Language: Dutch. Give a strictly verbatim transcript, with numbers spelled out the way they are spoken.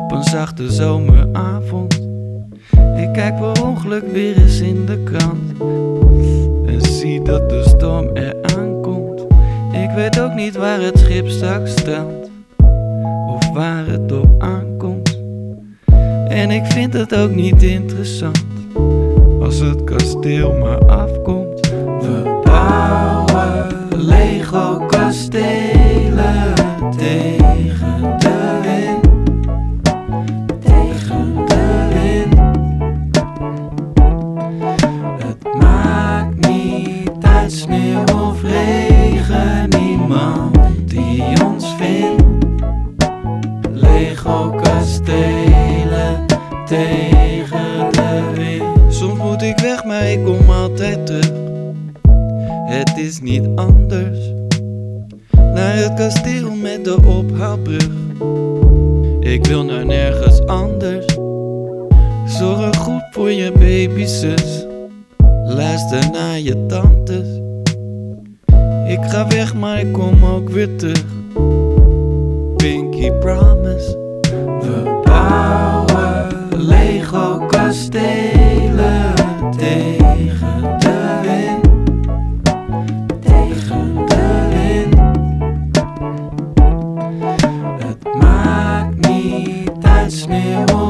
op een zachte zomeravond. Ik kijk per ongeluk weer eens in de krant en zie dat de storm eraan komt. Ik weet ook niet waar het schip straks strandt of waar het op aankomt. En ik vind het ook niet interessant als het kasteel maar afkomt. We bouwen Lego kastelen tegen de wind, tegen de wind. Het maakt niet uit, sneeuw of regen, niemand die ons vindt. Lego kastelen tegen de wind. Soms moet ik weg, maar ik kom altijd terug. Het is niet anders. Naar het kasteel met de ophaalbrug. Ik wil naar nergens anders. Zorg goed voor je babyzus. Luister naar je tantes. Ik ga weg, maar ik kom ook weer terug. Pinky promise. We bouwen Lego kastelen tegen de wind, tegen de wind. Het maakt niet uit, sneeuw